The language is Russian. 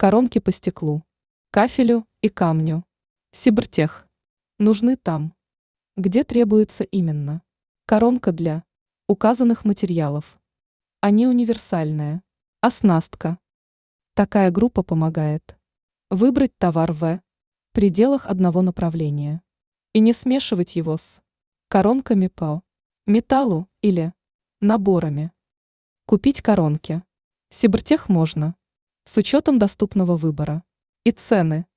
Коронки по стеклу, кафелю и камню. Сибртех. Нужны там, где требуется именно. Коронка для указанных материалов. Они универсальные. Оснастка. Такая группа помогает выбрать товар в пределах одного направления и не смешивать его с коронками по металлу или наборами. Купить коронки. Сибртех можно с учетом доступного выбора и цены.